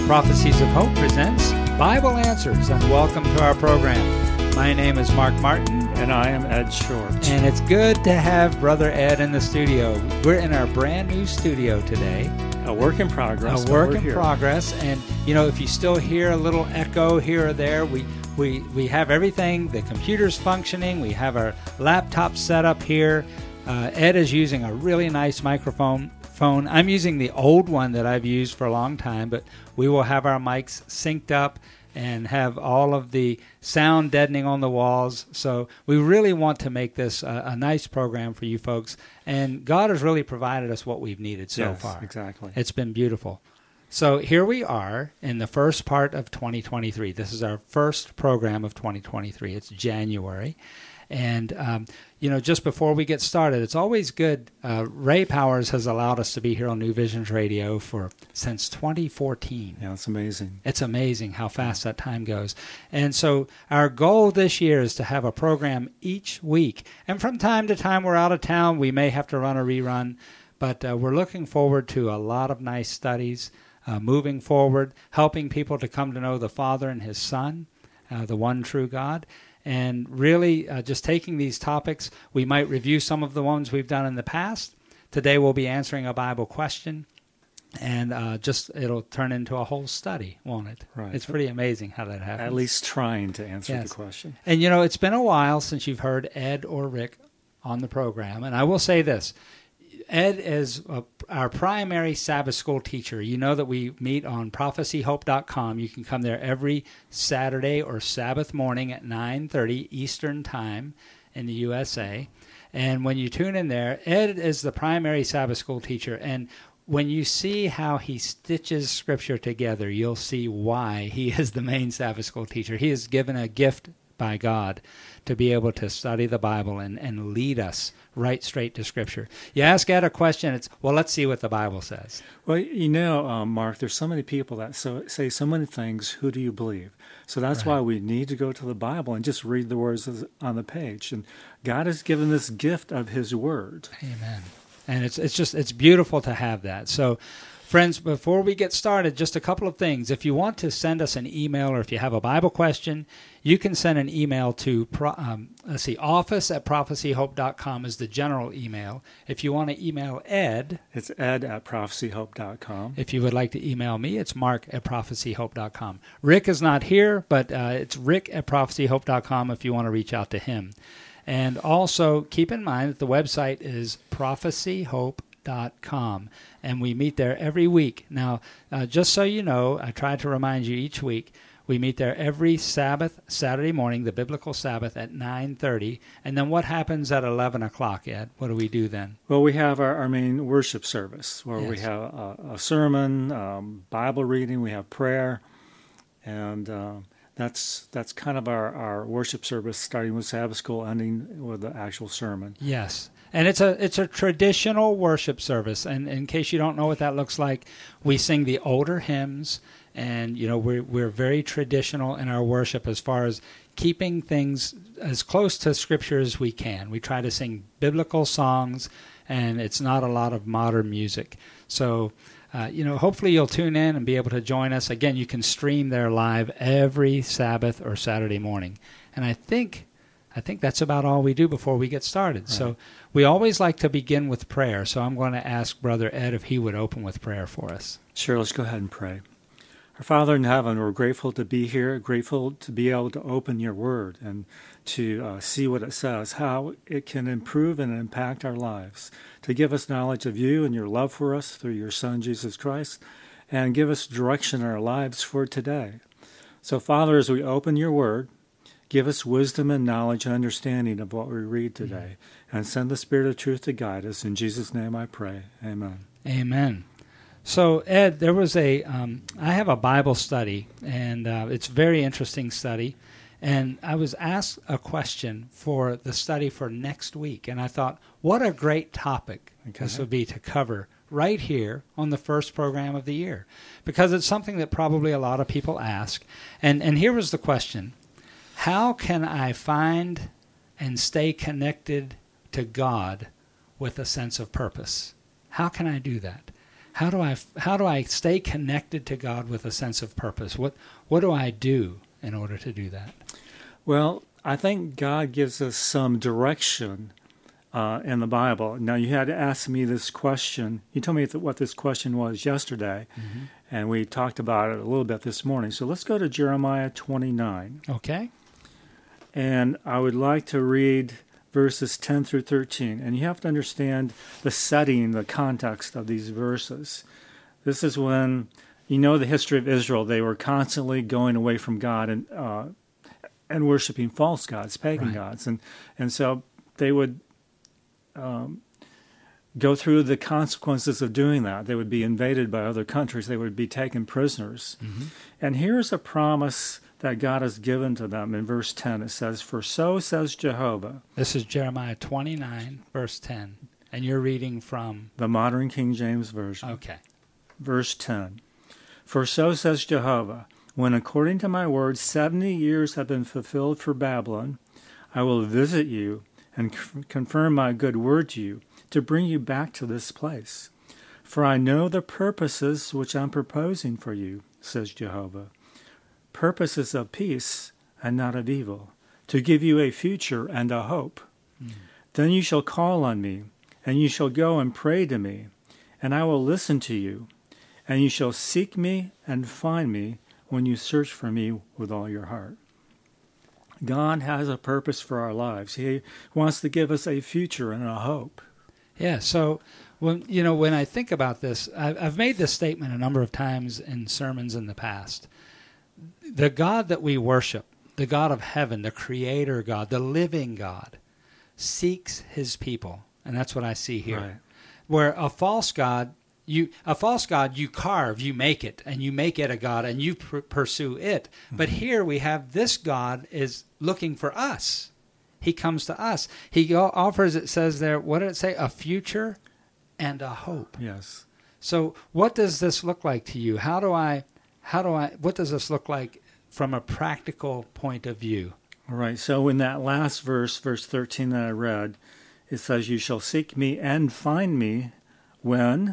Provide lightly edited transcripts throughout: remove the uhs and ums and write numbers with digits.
Prophecies of Hope presents Bible Answers, and welcome to our program. My name is Mark Martin. And I am Ed Short. And it's good to have Brother Ed in the studio. We're in our brand new studio today. A work in progress. A work in progress. And, you know, if you still hear a little echo here or there, we have everything. The computer's functioning. We have our laptop set up here. Ed is using a really nice microphone. I'm using the old one that I've used for a long time, but we will have our mics synced up and have all of the sound deadening on the walls. So we really want to make this a nice program for you folks. And God has really provided us what we've needed so far. Exactly. It's been beautiful. So here we are in the first part of 2023. This is our first program of 2023. It's January. And, you know, just before we get started, it's always good. Ray Powers has allowed us to be here on New Visions Radio since 2014. Yeah, it's amazing. It's amazing how fast that time goes. And so our goal this year is to have a program each week. And from time to time, we're out of town. We may have to run a rerun. But we're looking forward to a lot of nice studies, moving forward, helping people to come to know the Father and His Son, the one true God. And really just taking these topics, we might review some of the ones we've done in the past. Today we'll be answering a Bible question, and it'll turn into a whole study, won't it? Right. It's pretty amazing how that happens. At least trying to answer the question. And, you know, it's been a while since you've heard Ed or Rick on the program, and I will say this. Ed is our primary Sabbath school teacher. You know that we meet on prophecyhope.com. You can come there every Saturday or Sabbath morning at 9:30 Eastern Time in the USA. And when you tune in there, Ed is the primary Sabbath school teacher. And when you see how he stitches Scripture together, you'll see why he is the main Sabbath school teacher. He is given a gift by God to be able to study the Bible and lead us right straight to Scripture. You ask Ed a question, it's, well, let's see what the Bible says. Well, you know, Mark, there's so many people that say so many things, who do you believe? So that's why we need to go to the Bible and just read the words on the page. And God has given this gift of His Word. Amen. And it's beautiful to have that. So, friends, before we get started, just a couple of things. If you want to send us an email or if you have a Bible question, you can send an email to, office@prophecyhope.com is the general email. If you want to email Ed, it's ed@prophecyhope.com. If you would like to email me, it's mark@prophecyhope.com. Rick is not here, but it's rick@prophecyhope.com if you want to reach out to him. And also, keep in mind that the website is prophecyhope.com, and we meet there every week. Now, just so you know, I try to remind you each week, we meet there every Saturday morning, the biblical Sabbath, at 9:30. And then what happens at 11 o'clock, Ed? What do we do then? Well, we have our main worship service where we have a sermon, Bible reading, we have prayer, and that's kind of our worship service, starting with Sabbath school, ending with the actual sermon. Yes. And it's a traditional worship service. And in case you don't know what that looks like, we sing the older hymns. And, you know, we're very traditional in our worship as far as keeping things as close to Scripture as we can. We try to sing biblical songs, and it's not a lot of modern music. So, you know, hopefully you'll tune in and be able to join us. Again, you can stream there live every Sabbath or Saturday morning. And I think that's about all we do before we get started. Right. So we always like to begin with prayer. So I'm going to ask Brother Ed if he would open with prayer for us. Sure, let's go ahead and pray. Our Father in heaven, we're grateful to be here, grateful to be able to open your word and to see what it says, how it can improve and impact our lives, to give us knowledge of you and your love for us through your Son, Jesus Christ, and give us direction in our lives for today. So, Father, as we open your word, give us wisdom and knowledge and understanding of what we read today, and send the Spirit of truth to guide us. In Jesus' name I pray. Amen. Amen. So, Ed, there was I have a Bible study, and it's a very interesting study, and I was asked a question for the study for next week, and I thought, what a great topic this would be to cover right here on the first program of the year, because it's something that probably a lot of people ask, and here was the question: how can I find and stay connected to God with a sense of purpose? How can I do that? how do I stay connected to God with a sense of purpose? What do I do in order to do that? Well, I think God gives us some direction in the Bible. Now, you had to ask me this question. You told me what this question was yesterday, and we talked about it a little bit this morning. So let's go to Jeremiah 29. Okay. And I would like to read verses 10 through 13. And you have to understand the setting, the context of these verses. This is when, you know, the history of Israel, they were constantly going away from God and worshiping false gods, pagan gods. And so they would go through the consequences of doing that. They would be invaded by other countries. They would be taken prisoners. And here's a promise that God has given to them in verse 10. It says, "For so says Jehovah." This is Jeremiah 29, verse 10. And you're reading from? The modern King James Version. Okay. Verse 10. "For so says Jehovah, when according to my word 70 years have been fulfilled for Babylon, I will visit you and confirm my good word to you, to bring you back to this place. For I know the purposes which I'm proposing for you, says Jehovah. Purposes of peace and not of evil, to give you a future and a hope. Then you shall call on me, and you shall go and pray to me, and I will listen to you, and you shall seek me and find me when you search for me with all your heart." God has a purpose for our lives. He wants to give us a future and a hope. Yeah, so when I think about this, I've made this statement a number of times in sermons in the past. The God that we worship, the God of heaven, the creator God, the living God, seeks his people. And that's what I see here. Right. Where a false God you carve, you make it, and you make it a God, and you pursue it. But here we have this God is looking for us. He comes to us. He offers, it says there, what did it say? A future and a hope. Yes. So what does this look like to you? What does this look like from a practical point of view? All right. So in that last verse 13 that I read, it says, "You shall seek me and find me when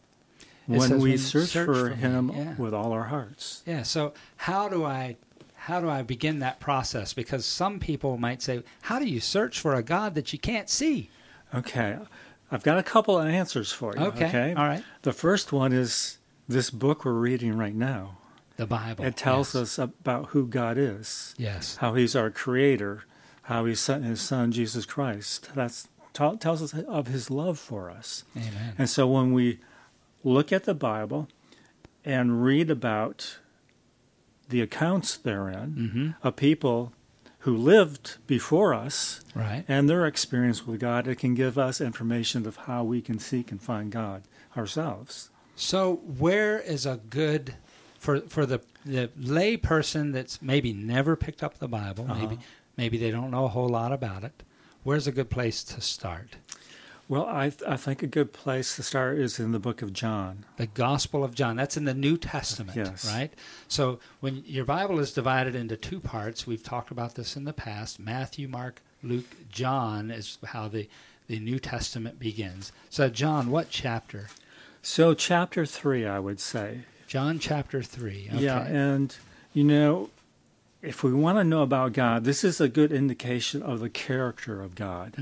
we search for him with all our hearts." Yeah. So how do I begin that process? Because some people might say, how do you search for a God that you can't see? Okay. I've got a couple of answers for you. Okay. All right. The first one is this book we're reading right now. The Bible. It tells us about who God is. Yes. How he's our creator, how he sent his son, Jesus Christ. That tells us of his love for us. Amen. And so when we look at the Bible and read about the accounts therein of people who lived before us and their experience with God, it can give us information of how we can seek and find God ourselves. So where is a good, for the lay person that's maybe never picked up the Bible, maybe they don't know a whole lot about it, where's a good place to start? Well, I think a good place to start is in the book of John. The Gospel of John. That's in the New Testament, right? So when your Bible is divided into two parts, we've talked about this in the past, Matthew, Mark, Luke, John is how the New Testament begins. So John, what chapter? So chapter 3, I would say. John chapter 3. Okay. Yeah, and if we want to know about God, this is a good indication of the character of God.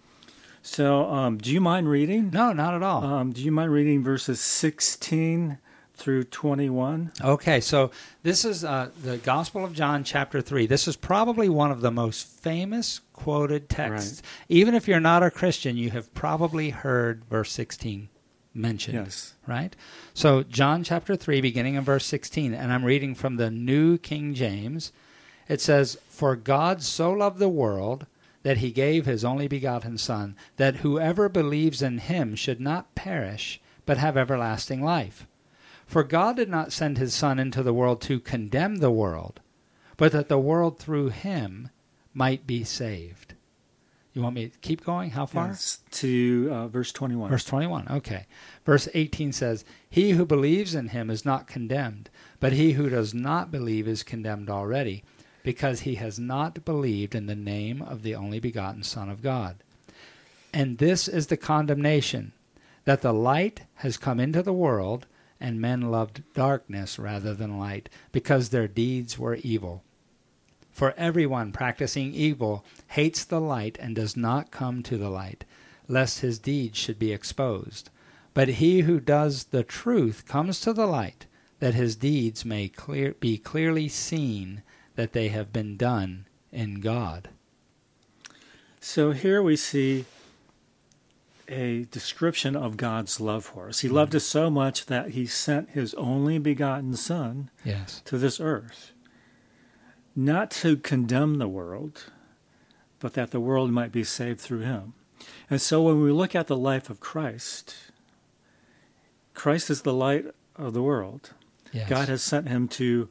So do you mind reading? No, not at all. Do you mind reading verses 16 through 21? Okay, so this is the Gospel of John chapter 3. This is probably one of the most famous quoted texts. Right. Even if you're not a Christian, you have probably heard verse 16 mentioned. Yes. Right? So John chapter 3, beginning in verse 16, and I'm reading from the New King James. It says, "For God so loved the world that he gave his only begotten Son, that whoever believes in him should not perish, but have everlasting life. For God did not send his Son into the world to condemn the world, but that the world through him might be saved." You want me to keep going? How far? Yes, to verse 21. Verse 21, okay. Verse 18 says, "He who believes in him is not condemned, but he who does not believe is condemned already, because he has not believed in the name of the only begotten Son of God. And this is the condemnation, that the light has come into the world, and men loved darkness rather than light, because their deeds were evil. For everyone practicing evil hates the light and does not come to the light, lest his deeds should be exposed. But he who does the truth comes to the light, that his deeds may be clearly seen that they have been done in God. So here we see a description of God's love for us. He loved us so much that he sent his only begotten Son to this earth, not to condemn the world, but that the world might be saved through him. And so when we look at the life of Christ, Christ is the light of the world. Yes. God has sent him to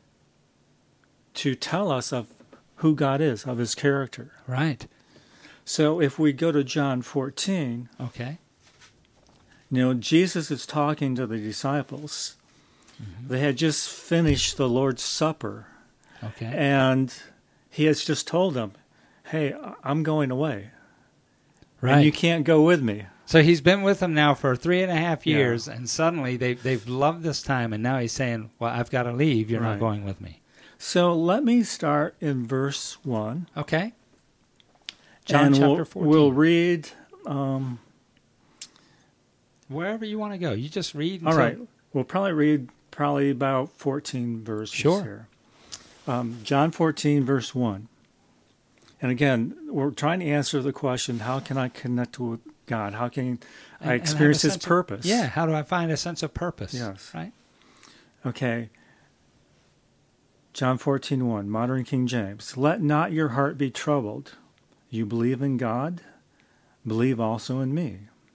tell us of who God is, of his character. Right. So if we go to John 14, Jesus is talking to the disciples. Mm-hmm. They had just finished the Lord's Supper. Okay. And he has just told them, hey, I'm going away. Right. And you can't go with me. So he's been with them now for 3.5 years, and suddenly they've loved this time, and now he's saying, well, I've got to leave. You're not going with me. So let me start in verse 1. Okay. John chapter 14. We'll read... wherever you want to go. You just read. All right. We'll probably read about 14 verses here. John 14, verse 1. And again, we're trying to answer the question, how can I connect with God? How can I experience his purpose? How do I find a sense of purpose? Yes. Right? Okay. John 14:1, Modern King James. Let not your heart be troubled. You believe in God, believe also in me.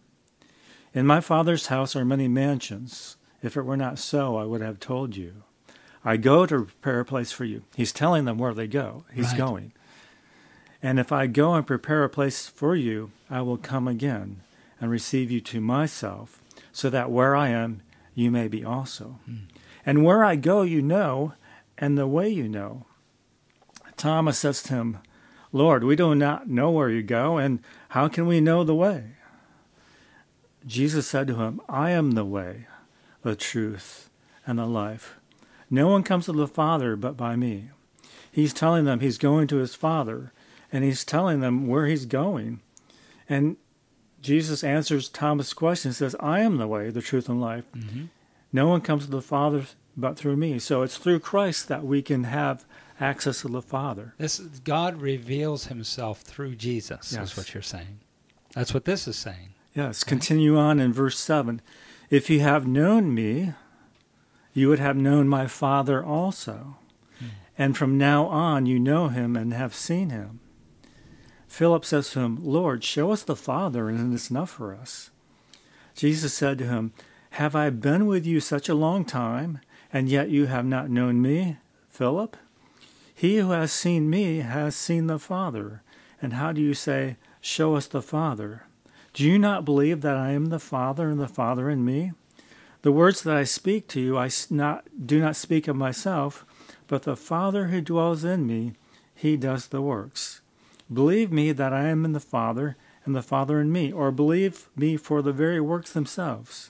In my Father's house are many mansions. If it were not so, I would have told you. I go to prepare a place for you. He's telling them where they go. He's going. And if I go and prepare a place for you, I will come again and receive you to myself, so that where I am, you may be also. And where I go, you know, and the way you know. Thomas says to him, Lord, we do not know where you go, and how can we know the way? Jesus said to him, I am the way, the truth, and the life. No one comes to the Father but by me. He's telling them he's going to his Father, and he's telling them where he's going. And Jesus answers Thomas' question and says, I am the way, the truth, and life. Mm-hmm. No one comes to the Father but through me. So it's through Christ that we can have access to the Father. God reveals himself through Jesus, is what you're saying. That's what this is saying. Yes, continue on in verse 7. If you have known me, you would have known my Father also. And from now on you know him and have seen him. Philip says to him, Lord, show us the Father, and it's enough for us. Jesus said to him, have I been with you such a long time, and yet you have not known me, Philip? He who has seen me has seen the Father. And how do you say, show us the Father? Do you not believe that I am the Father and the Father in me? The words that I speak to you, I do not speak of myself, but the Father who dwells in me, he does the works. Believe me that I am in the Father, and the Father in me, or believe me for the very works themselves.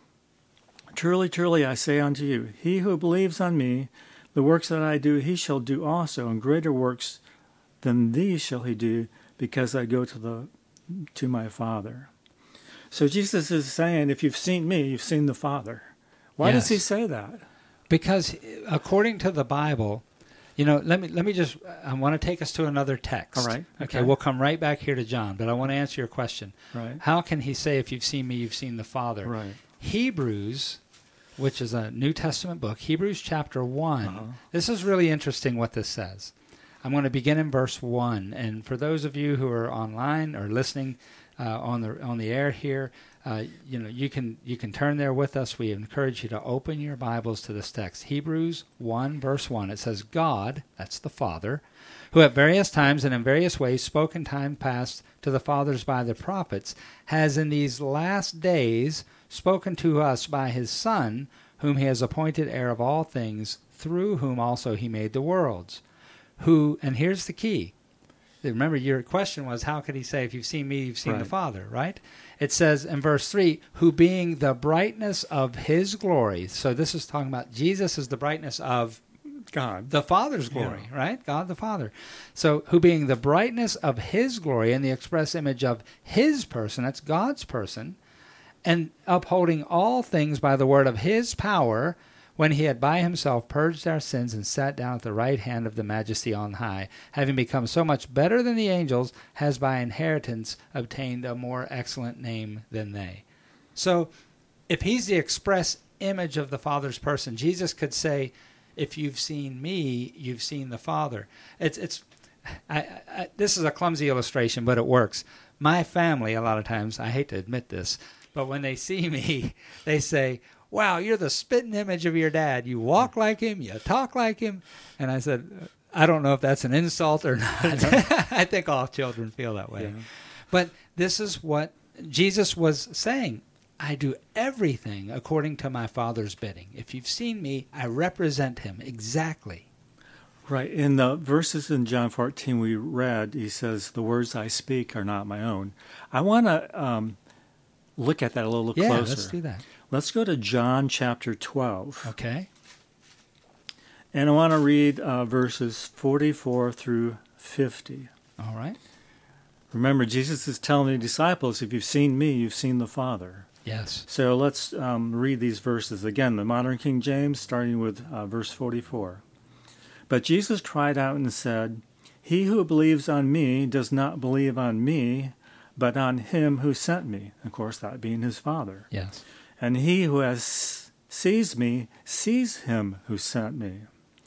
Truly, truly, I say unto you, he who believes on me, the works that I do, he shall do also, and greater works than these shall he do, because I go to my Father. So Jesus is saying, if you've seen me, you've seen the Father. Why does he say that? Because according to the Bible, let me just, I want to take us to another text. All right. Okay, we'll come right back here to John, but I want to answer your question. Right. How can he say, if you've seen me, you've seen the Father? Right. Hebrews, which is a New Testament book, Hebrews chapter 1. This is really interesting what this says. I'm going to begin in verse 1. And for those of you who are online or listening on the air here, you can turn there with us. We encourage you to open your Bibles to this text. Hebrews 1, verse 1. It says, God, that's the Father, who at various times and in various ways spoke in time past to the fathers by the prophets, has in these last days spoken to us by his Son, whom he has appointed heir of all things, through whom also he made the worlds. Who, and here's the key, Remember, your question was, how could he say, if you've seen me, you've seen the Right. Father, right? It says in verse 3, who being the brightness of his glory. So this is talking about Jesus is the brightness of God. the Father's glory, right? God the Father. So, who being the brightness of his glory and the express image of his person, that's God's person, and upholding all things by the word of his power, when he had by himself purged our sins and sat down at the right hand of the majesty on high, having become so much better than the angels, has by inheritance obtained a more excellent name than they. So, if he's the express image of the Father's person, Jesus could say, if you've seen me, you've seen the Father. This is a clumsy illustration, but it works. My family, a lot of times, I hate to admit this, but when they see me, they say, wow, you're the spitting image of your dad. You walk like him, you talk like him. And I said, I don't know if that's an insult or not. I think all children feel that way. Yeah. But this is what Jesus was saying. I do everything according to my Father's bidding. If you've seen me, I represent him exactly. Right. In the verses in John 14 we read, he says, the words I speak are not my own. I want to look at that a little closer. Yeah, let's do that. Let's go to John chapter 12. Okay. And I want to read verses 44 through 50. All right. Remember, Jesus is telling the disciples, if you've seen me, you've seen the Father. Yes. So let's read these verses. Again, the Modern King James, starting with verse 44. But Jesus cried out and said, he who believes on me does not believe on me, but on him who sent me. Of course, that being his Father. Yes. And he who sees me sees him who sent me.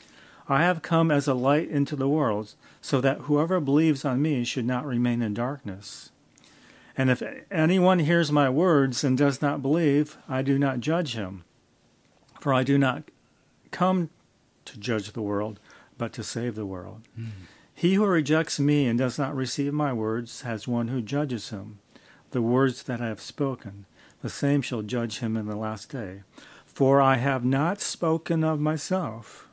I have come as a light into the world, so that whoever believes on me should not remain in darkness. And if anyone hears my words and does not believe, I do not judge him. For I do not come to judge the world, but to save the world. Mm. He who rejects me and does not receive my words has one who judges him. The words that I have spoken, the same shall judge him in the last day. For I have not spoken of myself,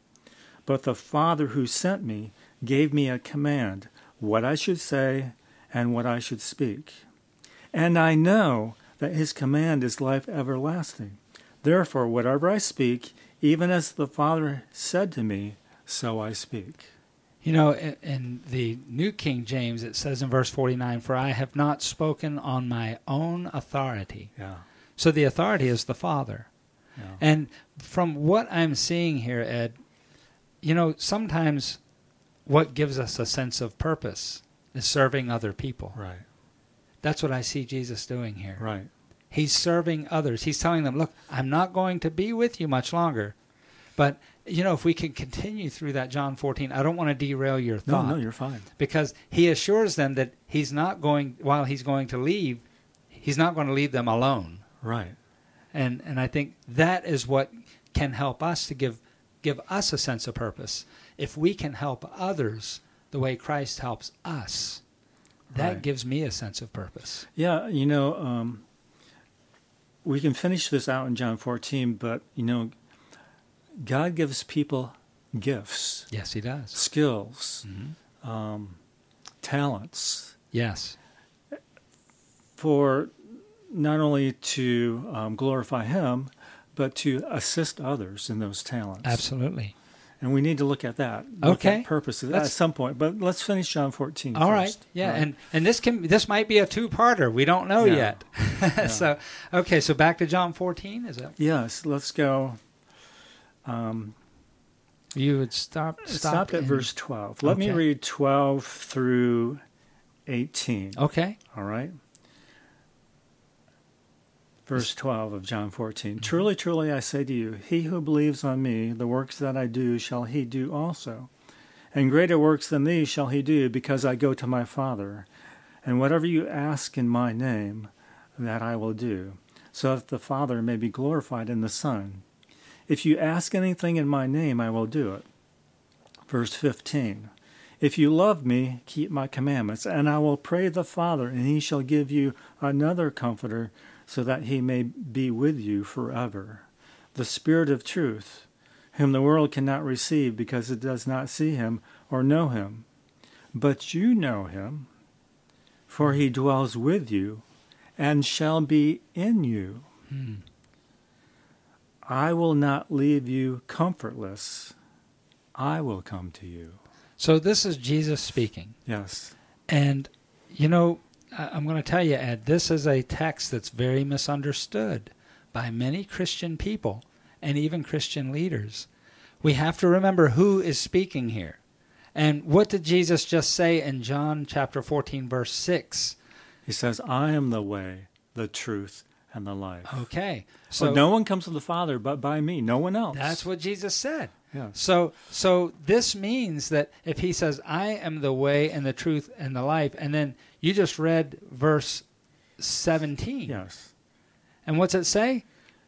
but the Father who sent me gave me a command, what I should say and what I should speak. And I know that his command is life everlasting. Therefore, whatever I speak, even as the Father said to me, so I speak. You know, in the New King James, it says in verse 49, for I have not spoken on my own authority. Yeah. So the authority is the Father. Yeah. And from what I'm seeing here, Ed, you know, sometimes what gives us a sense of purpose is serving other people. Right. That's what I see Jesus doing here. Right. He's serving others. He's telling them, look, I'm not going to be with you much longer. But, you know, if we can continue through that John 14, I don't want to derail your thought. No, you're fine. Because he assures them that he's not going, while he's going to leave, he's not going to leave them alone. Right. And I think that is what can help us to give us a sense of purpose. If we can help others the way Christ helps us, that Right. gives me a sense of purpose. Yeah, you know, we can finish this out in John 14, but, you know, God gives people gifts. Yes, he does. Skills, Mm-hmm. Talents, Yes. for not only to glorify him, but to assist others in those talents. Absolutely. And we need to look at that. Okay. At purposes at some point. But let's finish John 14 All right. first. Yeah. Right. And this might be a two-parter. We don't know yet. Yeah. So back to John 14, is it? Yes, let's go. You would stop Stop at in- verse 12. Let me Okay. read 12 through 18. Okay. All right? Verse 12 of John 14. Mm-hmm. Truly, truly, I say to you, he who believes on me, the works that I do shall he do also. And greater works than these shall he do, because I go to my Father. And whatever you ask in my name, that I will do, so that the Father may be glorified in the Son. If you ask anything in my name, I will do it. Verse 15. If you love me, keep my commandments, and I will pray the Father, and he shall give you another Comforter, so that he may be with you forever. The Spirit of truth, whom the world cannot receive because it does not see him or know him. But you know him, for he dwells with you and shall be in you. I will not leave you comfortless. I will come to you. So this is Jesus speaking. Yes. And, I'm going to tell you, Ed, this is a text that's very misunderstood by many Christian people and even Christian leaders. We have to remember who is speaking here. And what did Jesus just say in John chapter 14, verse 6? He says, I am the way, the truth, and the life. Okay. So no one comes to the Father but by me, no one else. That's what Jesus said. Yes. So this means that if he says, I am the way and the truth and the life, and then you just read verse 17. Yes. And what's it say?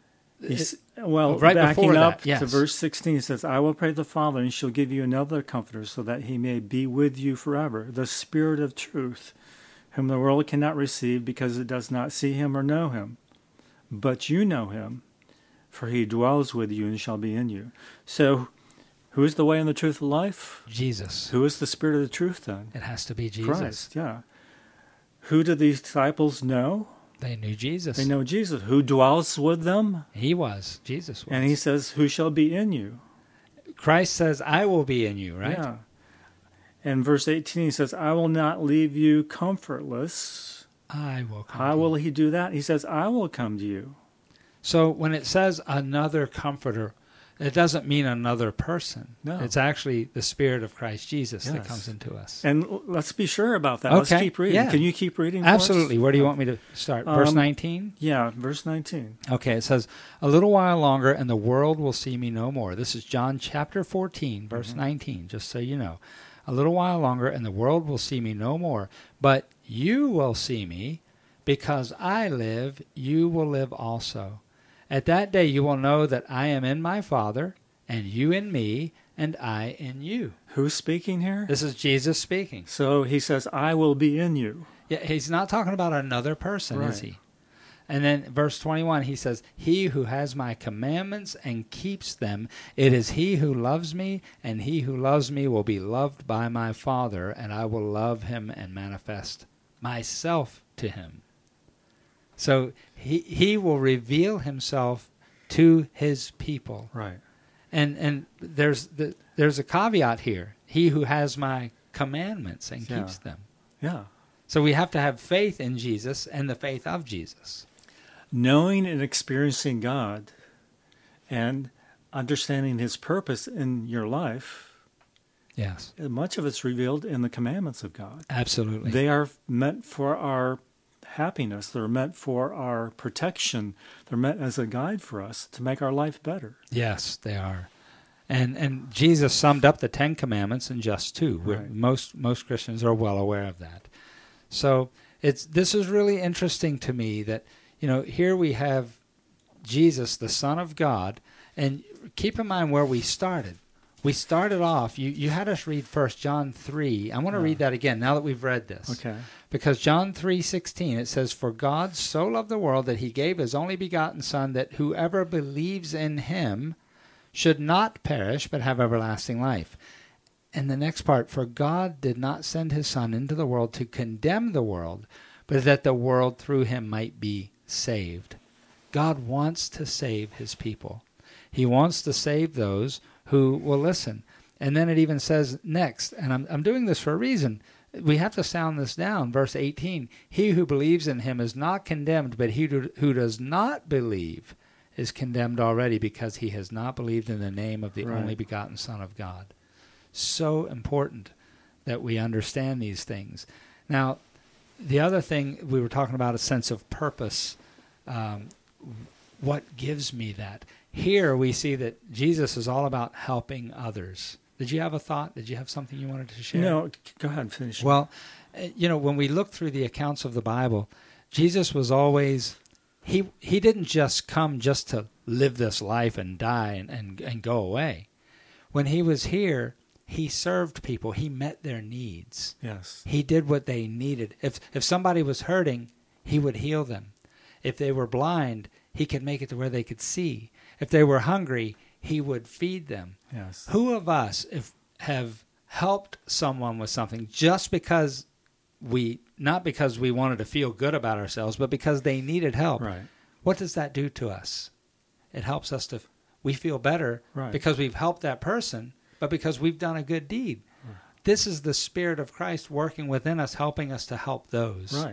Right backing up yes. to verse 16, it says, I will pray to the Father, and he shall give you another comforter, so that he may be with you forever, the Spirit of truth, whom the world cannot receive, because it does not see him or know him. But you know him, for he dwells with you and shall be in you. So, who is the way and the truth of life? Jesus. Who is the Spirit of the truth then? It has to be Jesus. Christ, yeah. Who do these disciples know? They knew Jesus. They know Jesus. Who dwells with them? Jesus was. And he says, who shall be in you? Christ says, I will be in you, right? Yeah. And verse 18, he says, I will not leave you comfortless. I will come. How will he do that? He says, I will come to you. So when it says another comforter, it doesn't mean another person. No. It's actually the Spirit of Christ Jesus that Yes. comes into us. And let's be sure about that. Okay. Let's keep reading. Yeah. Can you keep reading? Absolutely. For us? Where do you want me to start? Verse 19? Yeah, verse 19. Okay, it says, a little while longer and the world will see me no more. This is John chapter 14, verse 19, just so you know. A little while longer and the world will see me no more. But you will see me, because I live, you will live also. At that day you will know that I am in my Father, and you in me, and I in you. Who's speaking here? This is Jesus speaking. So he says, I will be in you. Yeah, he's not talking about another person, is Right. he? And then verse 21, he says, he who has my commandments and keeps them, it is he who loves me, and he who loves me will be loved by my Father, and I will love him and manifest myself to him. So he will reveal himself to his people. Right. And there's a caveat here. He who has my commandments and keeps them. Yeah. So we have to have faith in Jesus and the faith of Jesus. Knowing and experiencing God and understanding his purpose in your life, Yes. much of it's revealed in the commandments of God. Absolutely. They are meant for our happiness. They're meant for our protection. They're meant as a guide for us to make our life better. Yes, they are. And Jesus summed up the 10 Commandments in just 2. Right. Most Christians are well aware of that. So this is really interesting to me that, here we have Jesus, the Son of God, and keep in mind where we started. We started off, you had us read 1 John 3. I want to read that again now that we've read this. Okay. Because John 3:16, it says, for God so loved the world that he gave his only begotten Son, that whoever believes in him should not perish but have everlasting life. And the next part, for God did not send his Son into the world to condemn the world, but that the world through him might be saved. God wants to save his people. He wants to save those who will listen. And then it even says next, and I'm doing this for a reason. We have to sound this down. Verse 18, he who believes in him is not condemned, but he who does not believe is condemned already, because he has not believed in the name of the only begotten Son of God. So important that we understand these things. Now, the other thing we were talking about, a sense of purpose. What gives me that? Here we see that Jesus is all about helping others. Did you have a thought? Did you have something you wanted to share? No, go ahead and finish. Well, when we look through the accounts of the Bible, Jesus was always, he didn't just come just to live this life and die and go away. When he was here, he served people. He met their needs. Yes. He did what they needed. If somebody was hurting, he would heal them. If they were blind, he could make it to where they could see. If they were hungry, he would feed them. Yes. Who of us have helped someone with something just because not because we wanted to feel good about ourselves, but because they needed help, Right. what does that do to us? It helps us we feel better Right. because we've helped that person, but because we've done a good deed. Right. This is the Spirit of Christ working within us, helping us to help those. Right.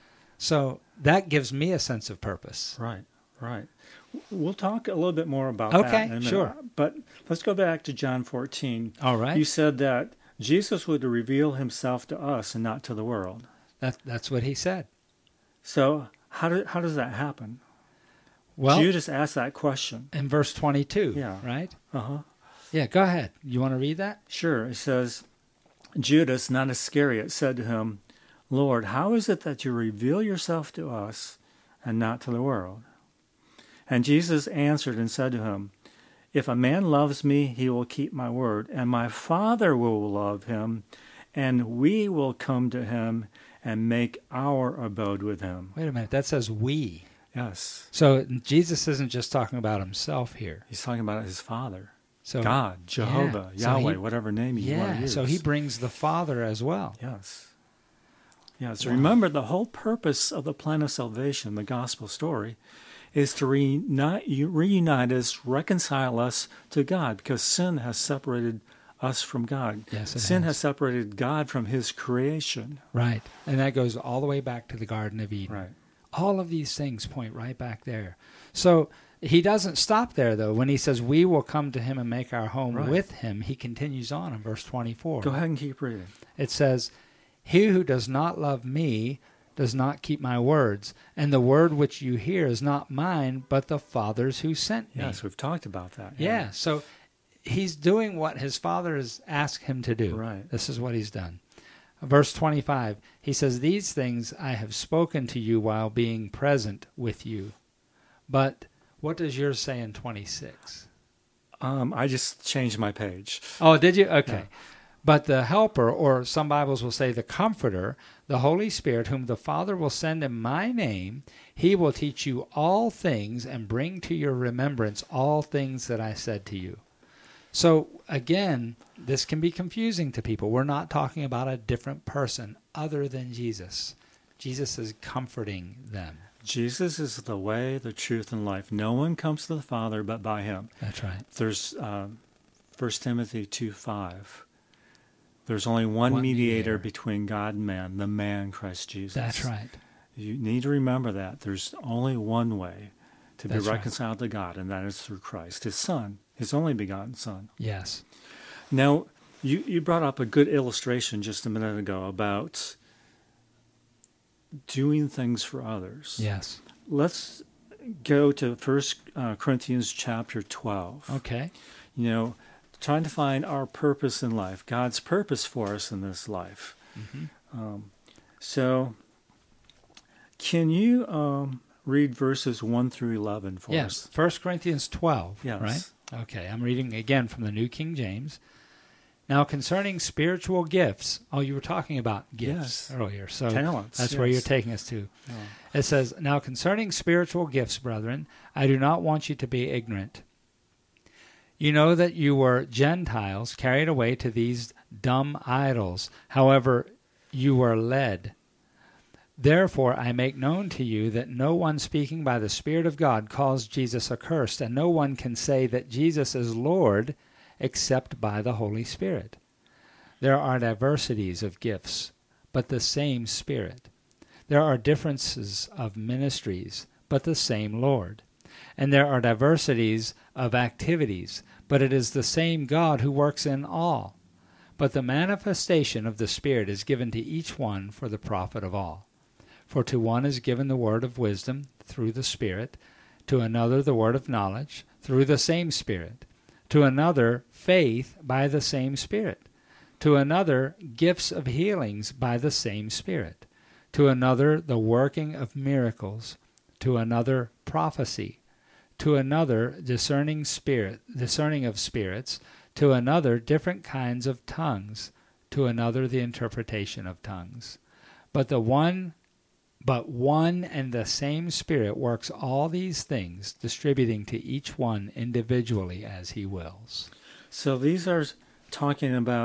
So that gives me a sense of purpose. Right. Right. We'll talk a little bit more about Okay, that in a minute. sure. But let's go back to John 14. All right. You said that Jesus would reveal himself to us and not to the world. That's what he said. So how does that happen? Well, Judas asked that question. in verse 22, Yeah. right? Uh-huh. Yeah, go ahead. You want to read that? Sure. It says, Judas, not Iscariot, said to him, Lord, how is it that you reveal yourself to us and not to the world? And Jesus answered and said to him, if a man loves me, he will keep my word, and my Father will love him, and we will come to him and make our abode with him. Wait a minute. That says we. Yes. So Jesus isn't just talking about himself here. He's talking about his Father, So God, Jehovah, yeah. So Yahweh, he- whatever name you want to use. So he brings the Father as well. Yes. Yes. Wow. Remember, the whole purpose of the plan of salvation, the gospel story, is to reunite us, reconcile us to God, because sin has separated us from God. Yes, it Sin has. has separated God from his creation. Right. And that goes all the way back to the Garden of Eden. Right. All of these things point right back there. So he doesn't stop there, though. When he says we will come to him and make our home Right. with him, he continues on in verse 24. Go ahead and keep reading. It says, he who does not love me does not keep my words, and the word which you hear is not mine, but the Father's who sent me. Yes, we've talked about that. Yeah, so he's doing what his Father has asked him to do. Right. This is what he's done. Verse 25, he says, these things I have spoken to you while being present with you. But what does yours say in 26? I just changed my page. Oh, did you? Okay. Yeah. But the Helper, or some Bibles will say the Comforter, the Holy Spirit, whom the Father will send in my name, he will teach you all things and bring to your remembrance all things that I said to you. So, again, this can be confusing to people. We're not talking about a different person other than Jesus. Jesus is comforting them. Jesus is the way, the truth, and life. No one comes to the Father but by him. That's right. There's 1 Timothy 2:5. There's only one One mediator mediator. between God and man, the man Christ Jesus. That's right. You need to remember that. There's only one way to be That's right. reconciled to God, and that is through Christ, his Son, his only begotten Son. Yes. Now, you brought up a good illustration just a minute ago about doing things for others. Yes. Let's go to 1 Corinthians chapter 12. Okay. You know, trying to find our purpose in life, God's purpose for us in this life. Mm-hmm. So, can you read verses 1 through 11 for Yes. us? 1 Corinthians 12. Yes. Right? Okay. I'm reading again from the New King James. Now, concerning spiritual gifts, you were talking about gifts Yes. earlier. So Talents, that's where yes. you're taking us to. Oh. It says, now concerning spiritual gifts, brethren, I do not want you to be ignorant. You know that you were Gentiles carried away to these dumb idols. However, you were led. Therefore I make known to you that no one speaking by the Spirit of God calls Jesus accursed, and no one can say that Jesus is Lord except by the Holy Spirit. There are diversities of gifts, but the same Spirit. There are differences of ministries, but the same Lord. And there are diversities of activities, but it is the same God who works in all. But the manifestation of the Spirit is given to each one for the profit of all. For to one is given the word of wisdom through the Spirit, to another the word of knowledge through the same Spirit, to another faith by the same Spirit, to another gifts of healings by the same Spirit, to another the working of miracles, to another prophecy, to another discerning of spirits, to another different kinds of tongues, to another the interpretation of tongues. But one and the same Spirit works all these things, distributing to each one individually as he wills. So these are talking about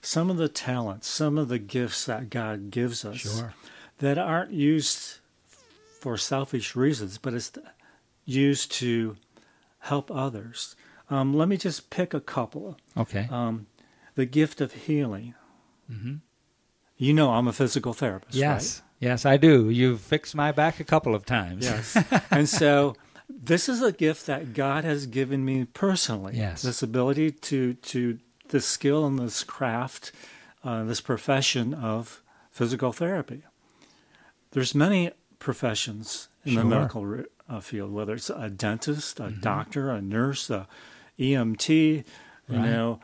some of the talents, some of the gifts that God gives us Sure. that aren't used for selfish reasons, but it's used to help others. Let me just pick a couple. Okay. The gift of healing. Mm-hmm. You know I'm a physical therapist, Yes. right? Yes, I do. You've fixed my back a couple of times. Yes. And so this is a gift that God has given me personally. Yes. This ability to this skill and this craft, this profession of physical therapy. There's many professions in the Sure. medical field, whether it's a dentist, a doctor, a nurse, a EMT, Right.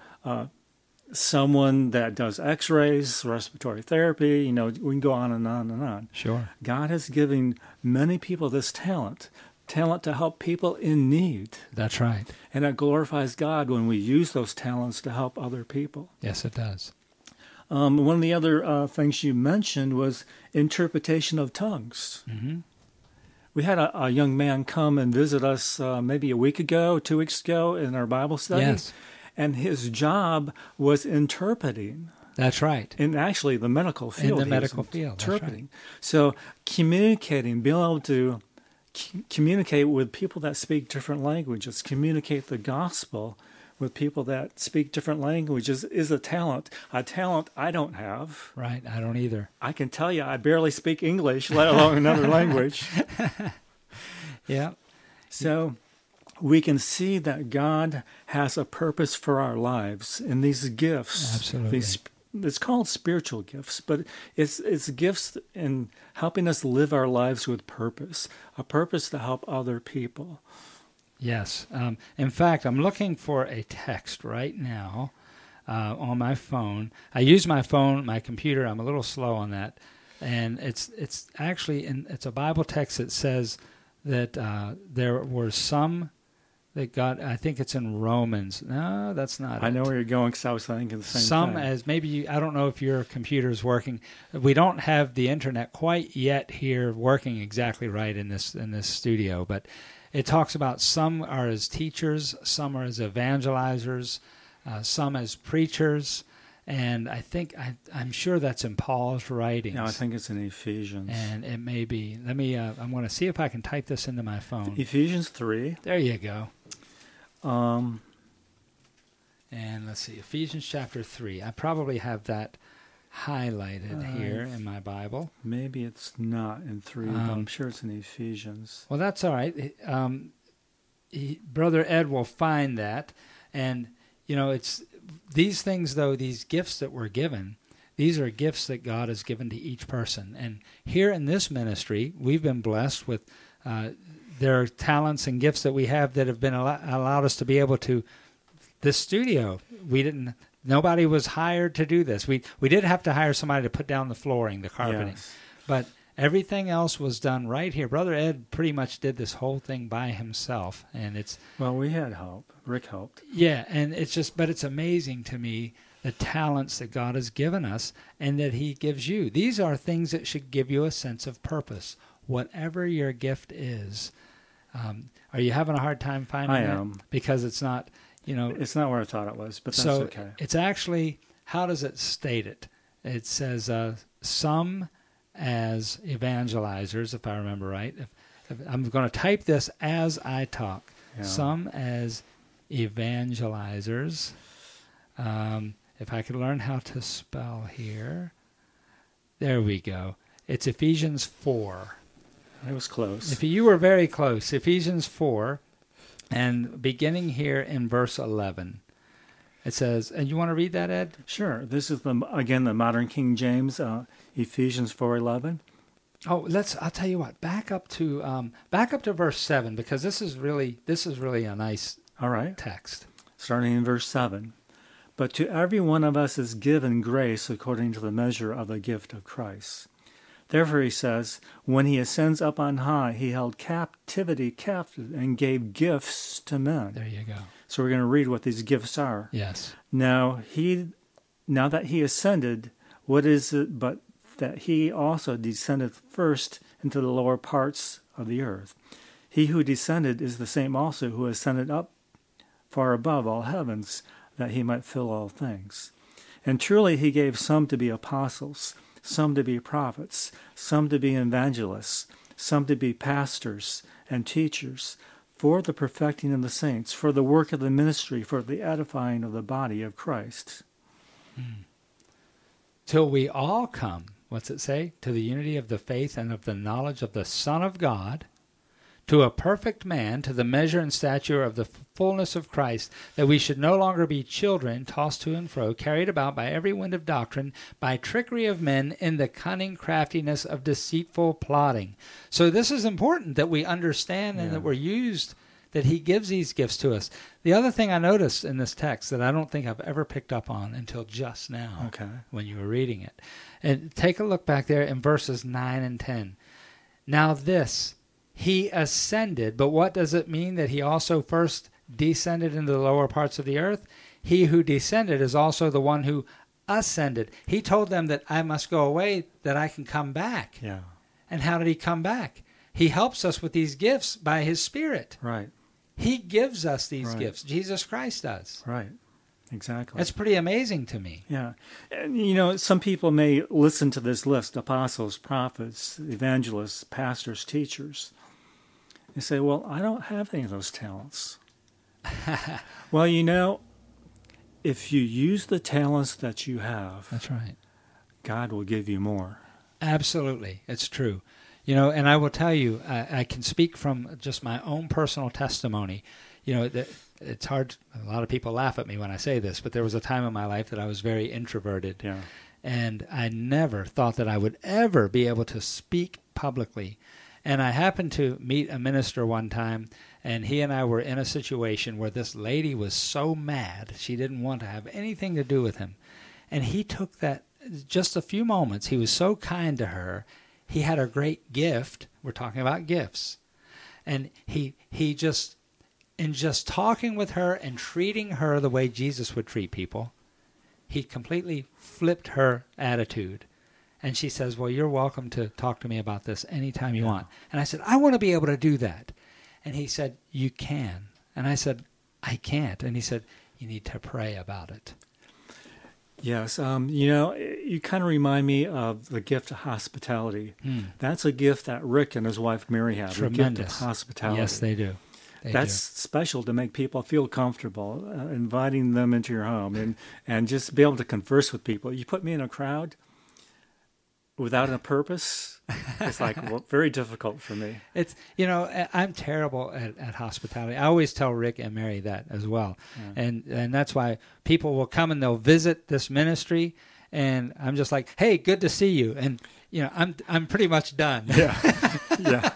Someone that does x-rays, respiratory therapy, we can go on and on and on. Sure. God has given many people this talent to help people in need. That's right. And it glorifies God when we use those talents to help other people. Yes, it does. One of the other things you mentioned was interpretation of tongues. Mm-hmm. We had a young man come and visit us maybe a week ago, 2 weeks ago in our Bible study. Yes. And his job was interpreting. That's right. In actually the medical field. In the he medical was field, that's interpreting. So communicating, being able to communicate with people that speak different languages, communicate the gospel with people that speak different languages is a talent I don't have. Right. I don't either. I can tell you I barely speak English, let alone another language. Yeah. So we can see that God has a purpose for our lives in these gifts. Absolutely. It's called spiritual gifts, but it's gifts in helping us live our lives with purpose, a purpose to help other people. Yes. In fact, I'm looking for a text right now on my phone. I use my phone, my computer. I'm a little slow on that. And it's actually, it's a Bible text that says that there were some that God, I think it's in Romans. No, that's not I it. know where you're going because I was thinking the same Some thing. as maybe I don't know if your computer is working. We don't have the internet quite yet here working exactly right in this studio, but it talks about some are as teachers, some are as evangelizers, some as preachers, and I'm sure that's in Paul's writings. No, I think it's in Ephesians. And it may be. Let me. I'm going to see if I can type this into my phone. Ephesians 3. There you go. And let's see, Ephesians chapter 3. I probably have that highlighted here in my Bible. Maybe it's not in 3, but I'm sure it's in Ephesians. Well, that's all right. Brother Ed will find that. And, it's these things, though, these gifts that we're given, these are gifts that God has given to each person. And here in this ministry, we've been blessed with there are talents and gifts that we have that have been allowed us to be able to. This studio, nobody was hired to do this. We did have to hire somebody to put down the flooring, the carpeting. Yes. But everything else was done right here. Brother Ed pretty much did this whole thing by himself. And Well, we had help. Rick helped. Yeah, and but it's amazing to me the talents that God has given us and that he gives you. These are things that should give you a sense of purpose. Whatever your gift is, are you having a hard time finding it? I am. Because it's not, It's not where I thought it was, but that's so okay. it's actually, how does it state it? It says some as evangelizers, if I remember right. If I'm going to type this as I talk. Yeah. Some as evangelizers. If I could learn how to spell here. There we go. It's Ephesians 4. It was close. If you were very close, Ephesians 4, and beginning here in verse 11, it says, and you want to read that, Ed? Sure. This is the modern King James, Ephesians 4:11. Oh, I'll tell you what. Back up to verse 7 because this is really a nice All right. text. Starting in verse 7. But to every one of us is given grace according to the measure of the gift of Christ. Therefore, he says, when he ascends up on high, he held captivity captive and gave gifts to men. There you go. So we're going to read what these gifts are. Yes. Now that he ascended, what is it but that he also descended first into the lower parts of the earth? He who descended is the same also who ascended up far above all heavens, that he might fill all things. And truly he gave some to be apostles, some to be prophets, some to be evangelists, some to be pastors and teachers, for the perfecting of the saints, for the work of the ministry, for the edifying of the body of Christ. Till we all come, what's it say? To the unity of the faith and of the knowledge of the Son of God, to a perfect man, to the measure and stature of the fullness of Christ, that we should no longer be children, tossed to and fro, carried about by every wind of doctrine, by trickery of men, in the cunning craftiness of deceitful plotting. So this is important, that we understand and that we're used, that he gives these gifts to us. The other thing I noticed in this text that I don't think I've ever picked up on until just now, when you were reading it. And take a look back there in verses 9 and 10. Now this, he ascended, but what does it mean that he also first descended into the lower parts of the earth? He who descended is also the one who ascended. He told them that I must go away, that I can come back. Yeah. And how did he come back? He helps us with these gifts by his Spirit. Right. He gives us these gifts. Jesus Christ does. Right. Exactly. That's pretty amazing to me. Yeah. And, some people may listen to this list, apostles, prophets, evangelists, pastors, teachers, and say, well, I don't have any of those talents. Well, if you use the talents that you have, that's right, God will give you more. Absolutely. It's true. And I will tell you, I can speak from just my own personal testimony. It's hard. A lot of people laugh at me when I say this, but there was a time in my life that I was very introverted. Yeah. And I never thought that I would ever be able to speak publicly. And I happened to meet a minister one time, and he and I were in a situation where this lady was so mad, she didn't want to have anything to do with him. And he took that just a few moments. He was so kind to her. He had a great gift. We're talking about gifts. And he just, in just talking with her and treating her the way Jesus would treat people, he completely flipped her attitude. And she says, well, you're welcome to talk to me about this anytime you want. And I said, I want to be able to do that. And he said, you can. And I said, I can't. And he said, you need to pray about it. Yes. You kind of remind me of the gift of hospitality. That's a gift that Rick and his wife Mary have. Tremendous. The gift of hospitality. Yes, they do. That's special, to make people feel comfortable, inviting them into your home and just be able to converse with people. You put me in a crowd without a purpose, it's very difficult for me. It's I'm terrible at hospitality. I always tell Rick and Mary that as well, and that's why people will come and they'll visit this ministry, and I'm just like, hey, good to see you, and I'm pretty much done. Yeah.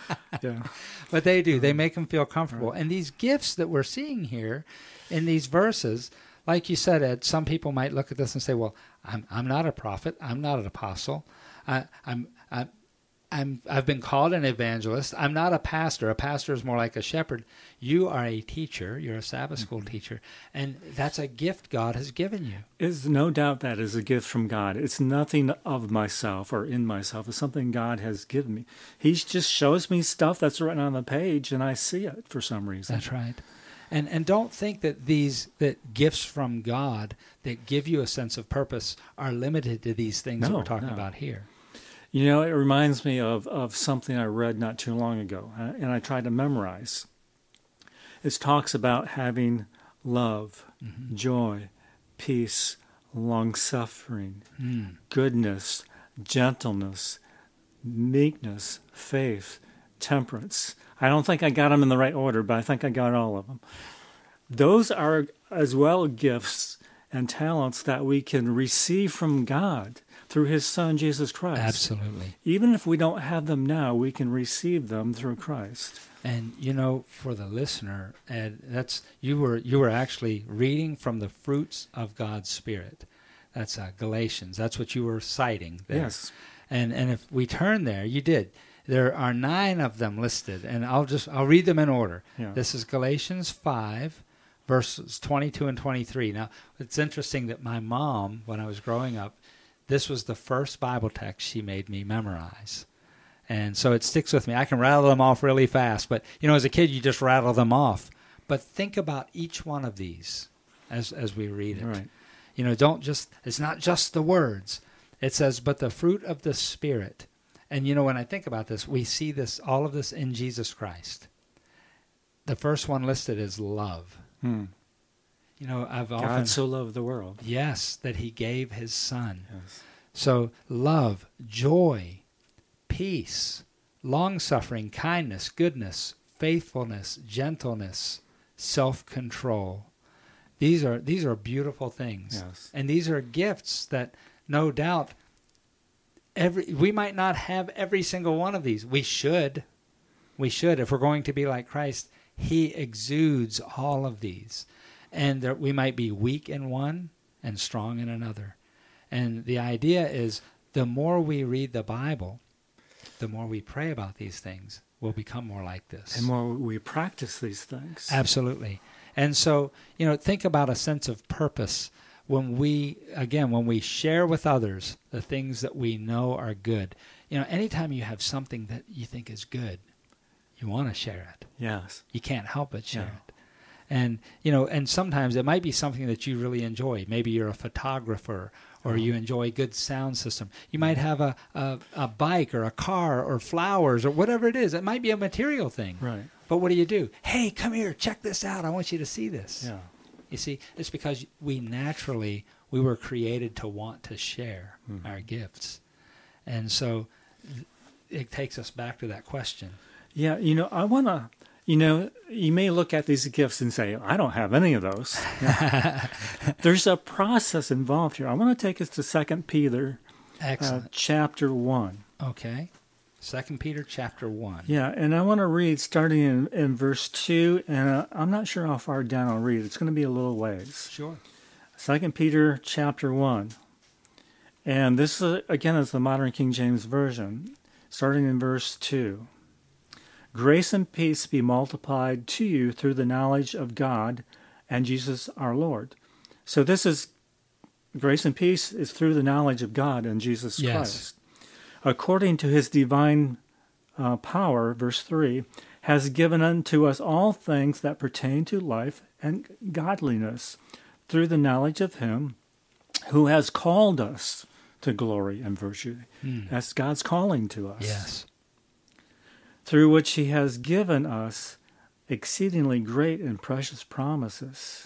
But they do. They make them feel comfortable, and these gifts that we're seeing here in these verses. Like you said, Ed, some people might look at this and say, well, I'm not a prophet. I'm not an apostle. I've been called an evangelist. I'm not a pastor. A pastor is more like a shepherd. You are a teacher. You're a Sabbath school teacher. And that's a gift God has given you. There's no doubt that is a gift from God. It's nothing of myself or in myself. It's something God has given me. He just shows me stuff that's written on the page, and I see it for some reason. That's right. And don't think that that gifts from God that give you a sense of purpose are limited to these things that we're talking about here. It reminds me of something I read not too long ago, and I tried to memorize. It talks about having love, joy, peace, long-suffering, goodness, gentleness, meekness, faith, temperance. I don't think I got them in the right order, but I think I got all of them. Those are as well gifts and talents that we can receive from God through his Son, Jesus Christ. Absolutely. Even if we don't have them now, we can receive them through Christ. And, for the listener, Ed, you were actually reading from the fruits of God's Spirit. That's Galatians. That's what you were citing there. Yes. And if we turn there, you did. There are 9 of them listed, and I'll read them in order. Yeah. This is Galatians 5, verses 22 and 23. Now, it's interesting that my mom, when I was growing up, this was the first Bible text she made me memorize. And so it sticks with me. I can rattle them off really fast, but, as a kid, you just rattle them off. But think about each one of these as we read it. Right. it's not just the words. It says, but the fruit of the Spirit. And when I think about this, we see all of this in Jesus Christ. The first one listed is love. God so loved the world. Yes, that he gave his son. Yes. So love, joy, peace, long-suffering, kindness, goodness, faithfulness, gentleness, self-control. These are beautiful things. Yes. And these are gifts that no doubt we might not have every single one of these. We should. If we're going to be like Christ, he exudes all of these. And we might be weak in one and strong in another. And the idea is the more we read the Bible, the more we pray about these things, we'll become more like this. And more we practice these things. Absolutely. And so, think about a sense of purpose when we share with others the things that we know are good. Anytime you have something that you think is good, you want to share it. Yes. You can't help but share it. And, and sometimes it might be something that you really enjoy. Maybe you're a photographer or you enjoy a good sound system. You might have a bike or a car or flowers or whatever it is. It might be a material thing. Right. But what do? Hey, come here, check this out. I want you to see this. Yeah. You see, it's because we were created to want to share our gifts. And so it takes us back to that question. Yeah, I want to, you may look at these gifts and say, I don't have any of those. There's a process involved here. I want to take us to 2 Peter chapter 1. Okay. 2 Peter chapter 1. Yeah, and I want to read starting in verse 2, and I'm not sure how far down I'll read. It's going to be a little ways. Sure. 2 Peter chapter 1. And this, again, is the modern King James Version, starting in verse 2. Grace and peace be multiplied to you through the knowledge of God and Jesus our Lord. So this is, grace and peace is through the knowledge of God and Jesus Christ. According to his divine power, verse 3, has given unto us all things that pertain to life and godliness through the knowledge of him who has called us to glory and virtue. That's God's calling to us. Yes. Through which he has given us exceedingly great and precious promises,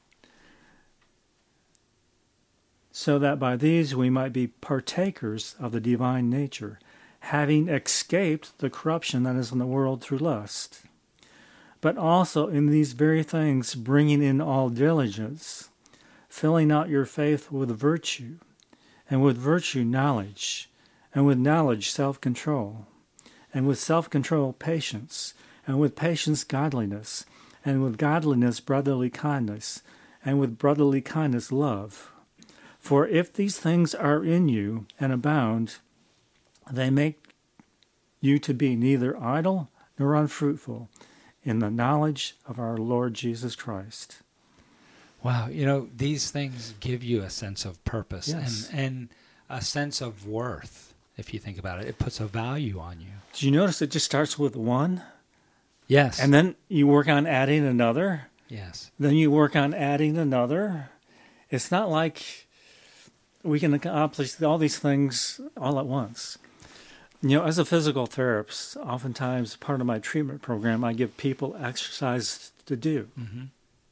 so that by these we might be partakers of the divine nature, having escaped the corruption that is in the world through lust. But also in these very things bringing in all diligence, filling out your faith with virtue, and with virtue knowledge, and with knowledge self-control, and with self-control patience, and with patience godliness, and with godliness brotherly kindness, and with brotherly kindness love. For if these things are in you and abound, they make you to be neither idle nor unfruitful in the knowledge of our Lord Jesus Christ. Wow, these things give you a sense of purpose and a sense of worth, if you think about it. It puts a value on you. Do you notice it just starts with one? Yes. And then you work on adding another? Yes. Then you work on adding another? It's not like we can accomplish all these things all at once. As a physical therapist, oftentimes part of my treatment program, I give people exercise to do. Mm-hmm.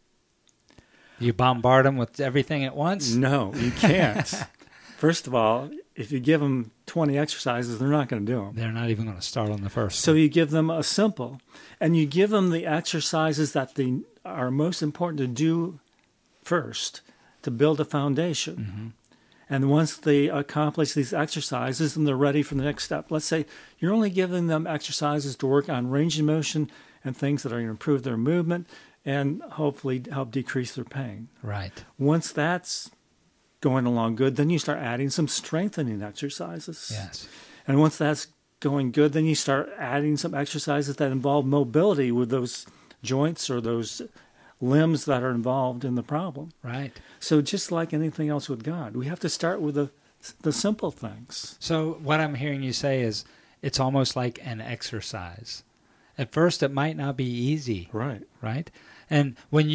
You bombard them with everything at once? No, you can't. First of all, if you give them 20 exercises, they're not going to do them. They're not even going to start on the first. So you give them a simple, and you give them the exercises that are most important to do first to build a foundation. Mm-hmm. And once they accomplish these exercises and they're ready for the next step, let's say you're only giving them exercises to work on range of motion and things that are going to improve their movement and hopefully help decrease their pain. Right. Once that's going along good, then you start adding some strengthening exercises. Yes. And once that's going good, then you start adding some exercises that involve mobility with those joints or those limbs that are involved in the problem. Right. So just like anything else with God, we have to start with the simple things. So what I'm hearing you say is it's almost like an exercise. At first, it might not be easy, Right. right? And when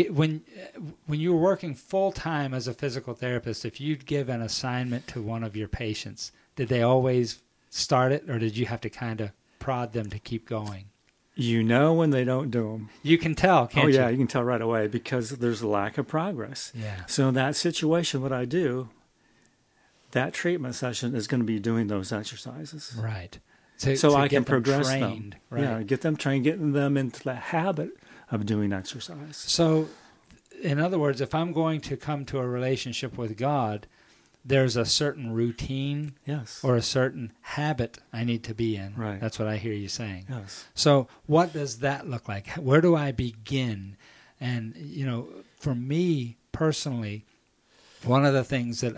you're working full time as a physical therapist, if you'd give an assignment to one of your patients, did they always start it, or did you have to kind of prod them to keep going? You know when they don't do them. You can tell, can't you? Oh, yeah, you can tell right away because there's a lack of progress. Yeah. So in that situation, what I do, that treatment session is going to be doing those exercises. Right. So I get can them progress trained, them. Right. Yeah, get them trained, getting them into the habit of doing exercise. So, in other words, if I'm going to come to a relationship with God, there's a certain routine Yes. or a certain habit I need to be in. Right. That's what I hear you saying. Yes. So what does that look like? Where do I begin? And, for me personally, one of the things that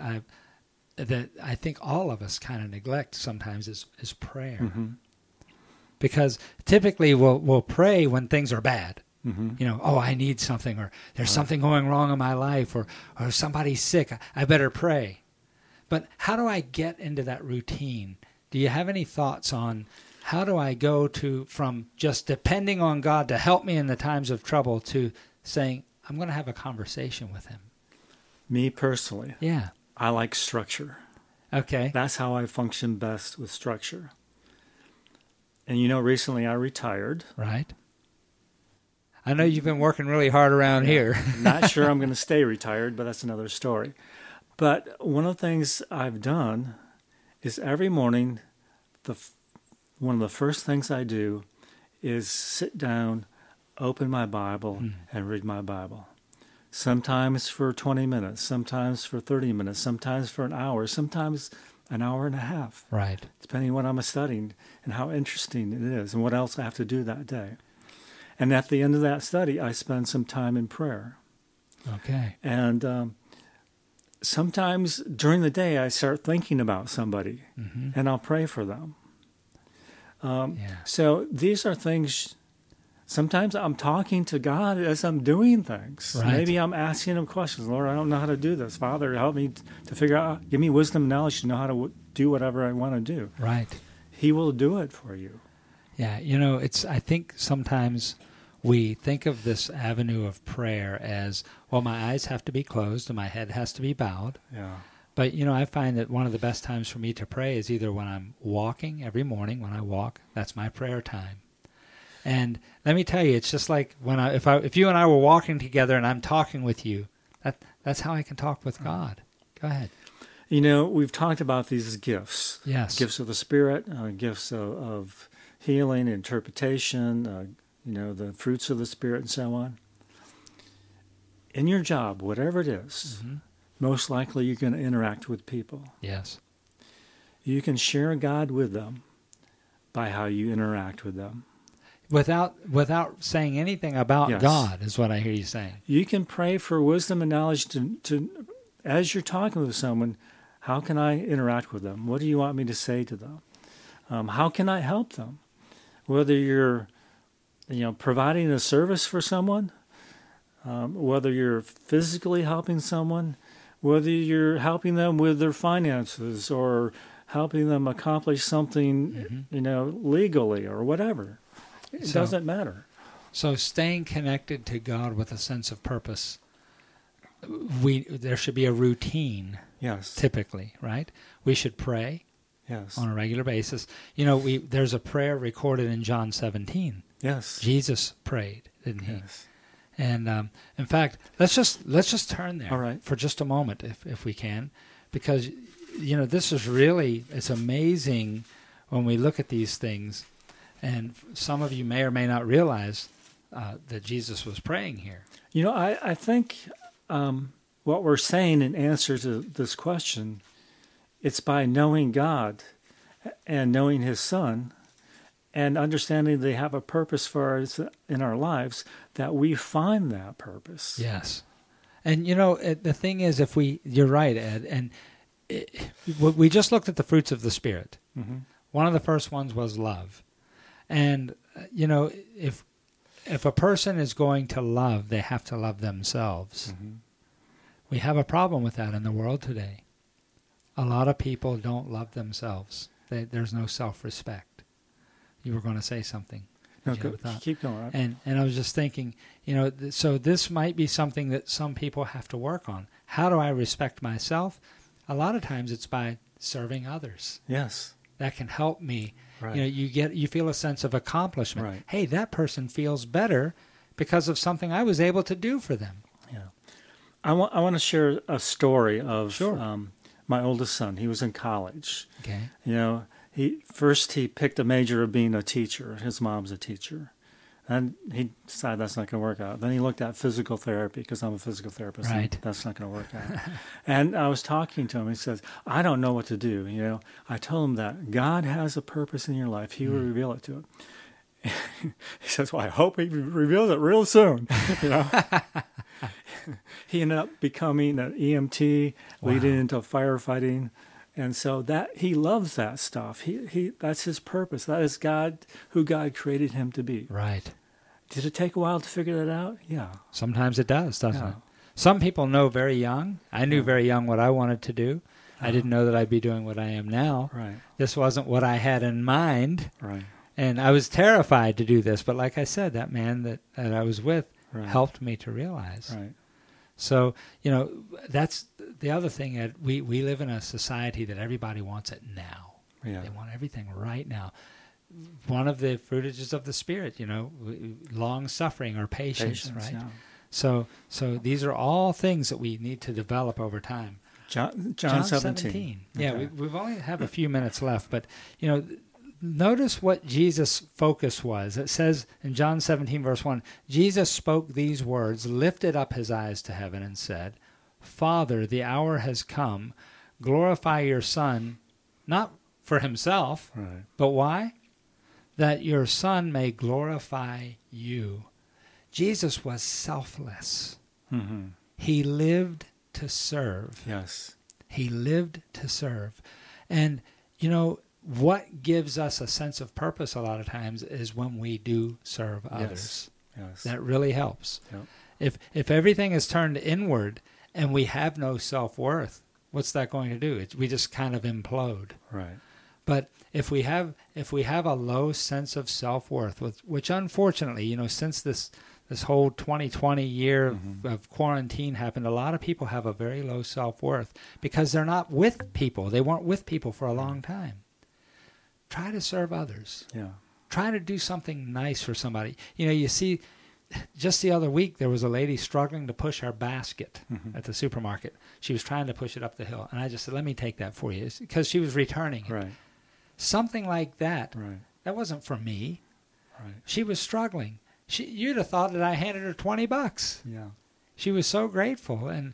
I think all of us kind of neglect sometimes is prayer. Mm-hmm. Because typically we'll pray when things are bad. Mm-hmm. I need something, or there's something going wrong in my life, or somebody's sick. I better pray. But how do I get into that routine? Do you have any thoughts on how do I go from just depending on God to help me in the times of trouble to saying, I'm going to have a conversation with him? Me personally, Yeah. I like structure. Okay. That's how I function best with structure. And recently I retired. Right. I know you've been working really hard around here. Not sure I'm going to stay retired, but that's another story. But one of the things I've done is every morning, one of the first things I do is sit down, open my Bible, and read my Bible. Sometimes for 20 minutes, sometimes for 30 minutes, sometimes for an hour, sometimes an hour and a half. Right. Depending on what I'm studying and how interesting it is and what else I have to do that day. And at the end of that study, I spend some time in prayer. Okay. And sometimes during the day, I start thinking about somebody, and I'll pray for them. So these are things, sometimes I'm talking to God as I'm doing things. Right. Maybe I'm asking him questions. Lord, I don't know how to do this. Father, help me to figure out, give me wisdom and knowledge to know how to do whatever I want to do. Right. He will do it for you. Yeah, I think sometimes we think of this avenue of prayer as, well, my eyes have to be closed and my head has to be bowed. Yeah. But, I find that one of the best times for me to pray is either when I'm walking every morning. When I walk, that's my prayer time. And let me tell you, it's just like if you and I were walking together and I'm talking with you, that's how I can talk with God. Go ahead. We've talked about these gifts. Yes. Gifts of the Spirit, gifts of healing, interpretation, the fruits of the Spirit and so on. In your job, whatever it is, most likely you're going to interact with people. Yes. You can share God with them by how you interact with them. Without saying anything about Yes. God is what I hear you saying. You can pray for wisdom and knowledge to as you're talking with someone, how can I interact with them? What do you want me to say to them? How can I help them? Whether you're providing a service for someone, whether you're physically helping someone, whether you're helping them with their finances or helping them accomplish something, legally or whatever. It doesn't matter. So staying connected to God with a sense of purpose, there should be a routine. Yes. Typically, right? We should pray. Yes. On a regular basis. There's a prayer recorded in John 17. Yes. Jesus prayed, didn't he? Yes. And in fact, let's just turn there All right. for just a moment, if we can, because this is really, it's amazing when we look at these things, and some of you may or may not realize that Jesus was praying here. I think what we're saying in answer to this question, it's by knowing God and knowing His Son and understanding they have a purpose for us in our lives, that we find that purpose. Yes. And, the thing is, you're right, Ed, and we just looked at the fruits of the Spirit. Mm-hmm. One of the first ones was love. And, if a person is going to love, they have to love themselves. Mm-hmm. We have a problem with that in the world today. A lot of people don't love themselves. There's no self-respect. You were going to say something. No, Did you have a thought? keep going. And I was just thinking, so this might be something that some people have to work on. How do I respect myself? A lot of times it's by serving others. Yes. That can help me. Right. You feel a sense of accomplishment. Right. Hey, that person feels better because of something I was able to do for them. Yeah. I want to share a story of Sure. my oldest son. He was in college. Okay. He picked a major of being a teacher. His mom's a teacher. And he decided that's not going to work out. Then he looked at physical therapy because I'm a physical therapist. Right. And that's not going to work out. And I was talking to him. He says, I don't know what to do. I told him that God has a purpose in your life. He will reveal it to him. He says, well, I hope he reveals it real soon. He ended up becoming an EMT, leading into firefighting. And so that he loves that stuff. He that's his purpose. That is who God created him to be. Right. Did it take a while to figure that out? Yeah. Sometimes it does, doesn't Yeah. it? Some people know very young. I knew very young what I wanted to do. I didn't know that I'd be doing what I am now. Right. This wasn't what I had in mind. Right. And I was terrified to do this. But like I said, that man that I was with Right. helped me to realize. Right. So, that's the other thing. That we live in a society that everybody wants it now. Yeah. They want everything right now. One of the fruitages of the Spirit, long suffering or patience, right? Yeah. So these are all things that we need to develop over time. John 17. Okay. Yeah, we've only have a few minutes left, but notice what Jesus' focus was. It says in John 17, verse 1, Jesus spoke these words, lifted up his eyes to heaven, and said, Father, the hour has come. Glorify your Son, not for himself, Right. but why? That your Son may glorify you. Jesus was selfless. Mm-hmm. He lived to serve. Yes. He lived to serve. And, what gives us a sense of purpose a lot of times is when we do serve others. Yes. That really helps. Yep. If everything is turned inward and we have no self-worth, what's that going to do? We just kind of implode. Right. But if we have a low sense of self-worth, which unfortunately, since this whole 2020 year of quarantine happened, a lot of people have a very low self-worth because they're not with people. They weren't with people for a long time. Try to serve others. Yeah. Try to do something nice for somebody. You see, just the other week, there was a lady struggling to push her basket at the supermarket. She was trying to push it up the hill. And I just said, let me take that for you, because she was returning it. Right. Something like that. Right. That wasn't for me. Right. She was struggling. You'd have thought that I handed her $20. Yeah. She was so grateful. And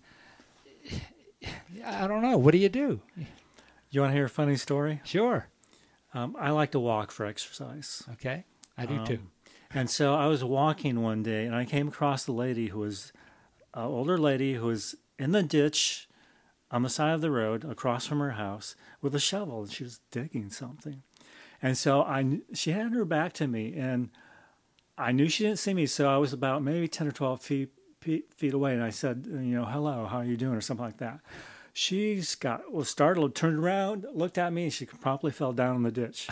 I don't know. What do you do? You want to hear a funny story? Sure. I like to walk for exercise. Okay. I do too. And so I was walking one day, and I came across a lady who was an older lady who was in the ditch on the side of the road across from her house with a shovel, and she was digging something. And so she had her back to me, and I knew she didn't see me, so I was about maybe 10 or 12 feet away, and I said, hello, how are you doing, or something like that. She was startled, turned around, looked at me, and she promptly fell down in the ditch.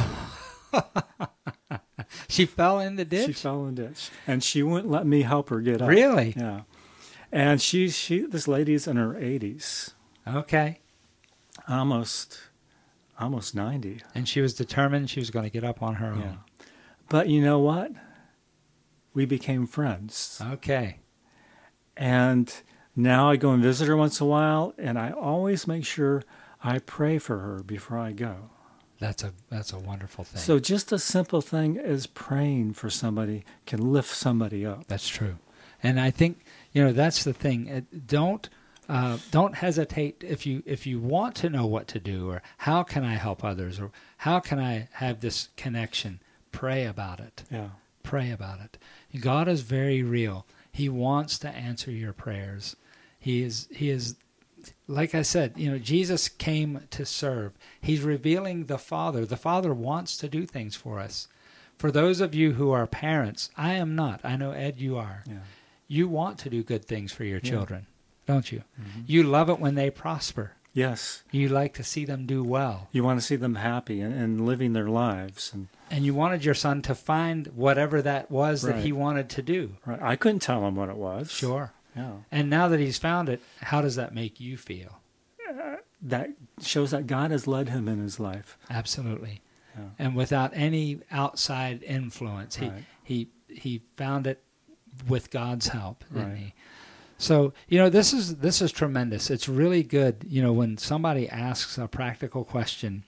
She fell in the ditch? She fell in the ditch. And she wouldn't let me help her get up. Really? Yeah. And this lady's in her 80s. Okay. Almost 90. And she was determined she was going to get up on her own. Yeah. But you know what? We became friends. Okay. And now I go and visit her once in a while, and I always make sure I pray for her before I go. That's a wonderful thing. So just a simple thing as praying for somebody can lift somebody up. That's true. And I think, that's the thing. Don't hesitate if you want to know what to do, or how can I help others, or how can I have this connection. Pray about it. Yeah. Pray about it. God is very real. He wants to answer your prayers. He is like I said, Jesus came to serve. He's revealing the Father. The Father wants to do things for us. For those of you who are parents, I am not. I know, Ed, you are. Yeah. You want to do good things for your children, don't you? Mm-hmm. You love it when they prosper. Yes. You like to see them do well. You want to see them happy and living their lives. And you wanted your son to find whatever that was that he wanted to do. Right. I couldn't tell him what it was. Sure. Yeah. And now that he's found it, how does that make you feel? That shows that God has led him in his life. Absolutely. Yeah. And without any outside influence. Right. He found it with God's help, didn't Right. he? So, this is tremendous. It's really good, when somebody asks a practical question,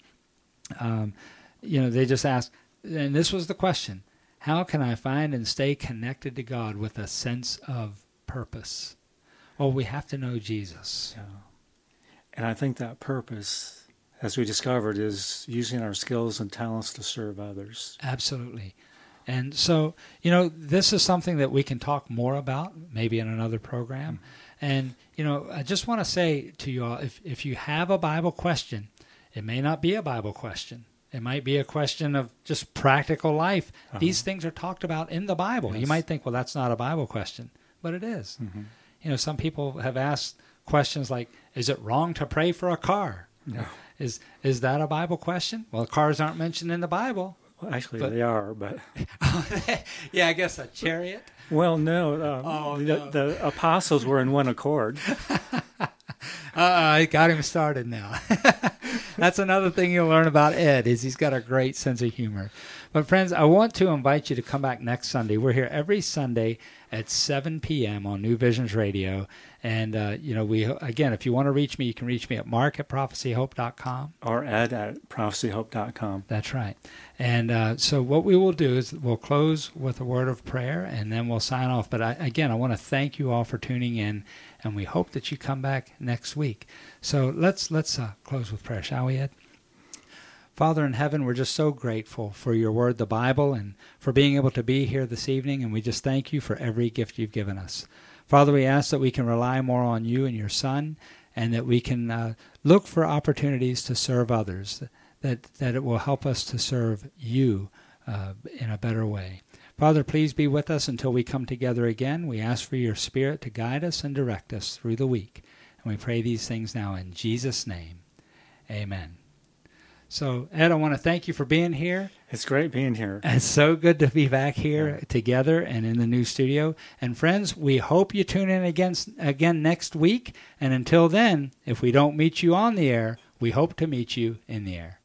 they just ask, and this was the question, how can I find and stay connected to God with a sense of purpose? Well, we have to know Jesus. Yeah. And I think that purpose, as we discovered, is using our skills and talents to serve others. Absolutely. And so, this is something that we can talk more about, maybe in another program. And, I just want to say to you all, if you have a Bible question, it may not be a Bible question. It might be a question of just practical life. These things are talked about in the Bible. Yes. You might think, well, that's not a Bible question, but it is. Mm-hmm. Some people have asked questions like, is it wrong to pray for a car? No. Is that a Bible question? Well, cars aren't mentioned in the Bible. Well, actually, they are, but... Yeah, I guess a chariot. Well, no. The apostles were in one accord. I got him started now. That's another thing you'll learn about Ed, is he's got a great sense of humor. But friends, I want to invite you to come back next Sunday. We're here every Sunday at 7 p.m. on New Visions Radio. And, if you want to reach me, you can reach me at mark@prophecyhope.com. Or ed@prophecyhope.com. That's right. And so what we will do is we'll close with a word of prayer, and then we'll sign off. But I want to thank you all for tuning in, and we hope that you come back next week. So let's close with prayer, shall we, Ed? Father in heaven, we're just so grateful for your word, the Bible, and for being able to be here this evening, and we just thank you for every gift you've given us. Father, we ask that we can rely more on you and your Son, and that we can look for opportunities to serve others, that it will help us to serve you in a better way. Father, please be with us until we come together again. We ask for your Spirit to guide us and direct us through the week. And we pray these things now in Jesus' name. Amen. So, Ed, I want to thank you for being here. It's great being here. It's so good to be back here together and in the new studio. And friends, we hope you tune in again next week. And until then, if we don't meet you on the air, we hope to meet you in the air.